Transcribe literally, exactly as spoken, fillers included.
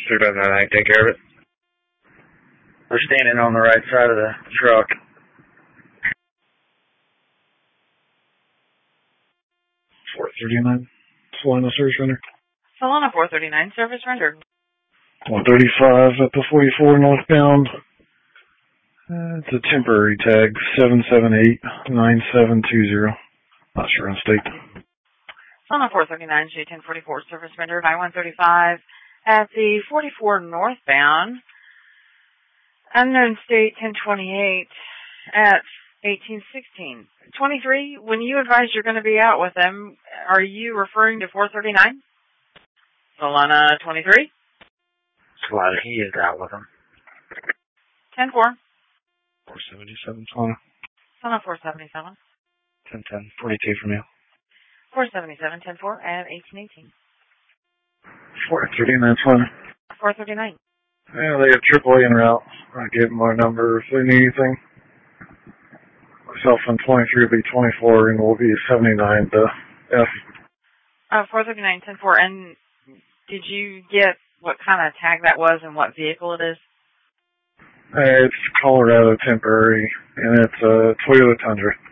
three five nine nine, take care of it. We're standing on the right side of the truck. four thirty-nine, Solana service render. Solana four thirty-nine, service rendered. one thirty-five at the forty-four northbound. Uh, it's a temporary tag, seven seven eight nine seven two zero. Not sure on state. Solana four thirty-nine, J ten forty-four, service rendered. I one thirty-five at the forty-four northbound. Unknown state ten twenty-eight at eighteen sixteen. twenty-three, when you advise you're going to be out with them, are you referring to four thirty-nine? Solana twenty-three? Solana, he is out with them. ten four. four seventy-seven, Solana. Solana four seventy-seven. ten ten, forty-two from you. four seventy-seven, ten four, and eighteen eighteen. four thirty-nine, Solana. four thirty-nine. Yeah, they have triple A en route. I'll give them my number if they need anything. Myself on twenty-three will be twenty-four, and we'll be seventy-nine to F. Uh, four thirty-nine, ten four, and did you get what kind of tag that was and what vehicle it is? Uh, it's Colorado temporary, and it's a Toyota Tundra.